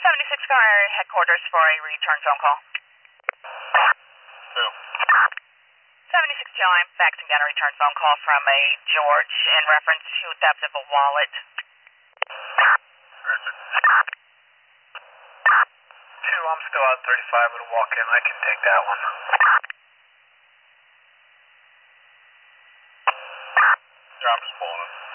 76 Car Area Headquarters for a return phone call. Who? 76 Joe, I'm faxing down a return phone call from a George in reference to theft of a wallet. Where is it? 2, I'm still out 35 with a walk-in. I can take that one. Yeah, I'm just pulling it.